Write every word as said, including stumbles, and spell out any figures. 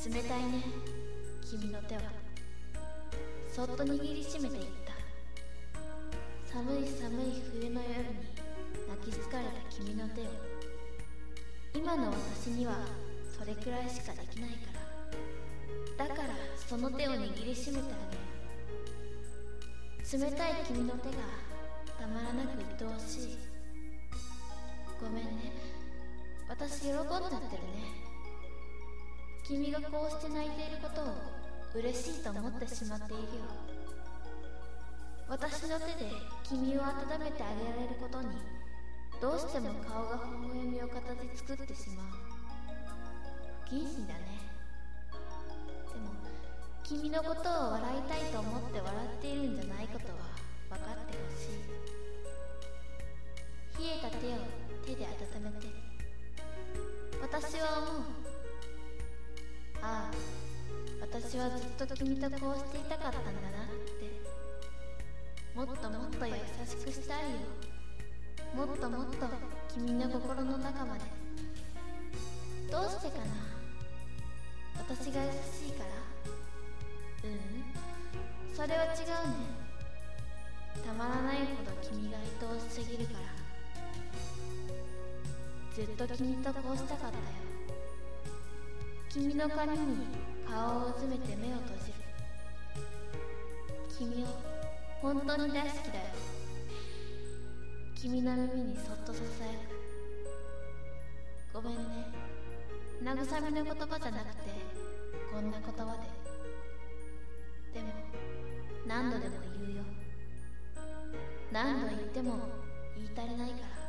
冷たいね、君の手は。そっと握りしめていった。寒い寒い冬の夜に泣き疲れた君の手を。今の私にはそれくらいしかできないから。だからその手を握りしめてあげる。冷たい君の手がたまらなく愛おしい。ごめんね、私喜んじゃってるね。君がこうして泣いていることを嬉しいと思ってしまっているよ。私の手で君を温めてあげられることにどうしても顔が微笑みを形作ってしまう。不謹慎だね。でも君のことを笑いたいと思って笑っているんじゃないことは分かってほしい。冷えた手を手で温めて。私は思う。ああ、私はずっと君とこうしていたかったんだなって。もっともっと優しくしたいよ。もっともっと君の心の中まで。どうしてかな。私が優しいから？ううん、それは違うね。たまらないほど君が愛おしすぎるから。ずっと君とこうしたかったよ。君の髪に顔をうずめて目を閉じる。君を本当に大好きだよ。君の耳にそっとささやく。ごめんね、慰めの言葉じゃなくてこんな言葉で。でも何度でも言うよ。何度言っても言い足りないから。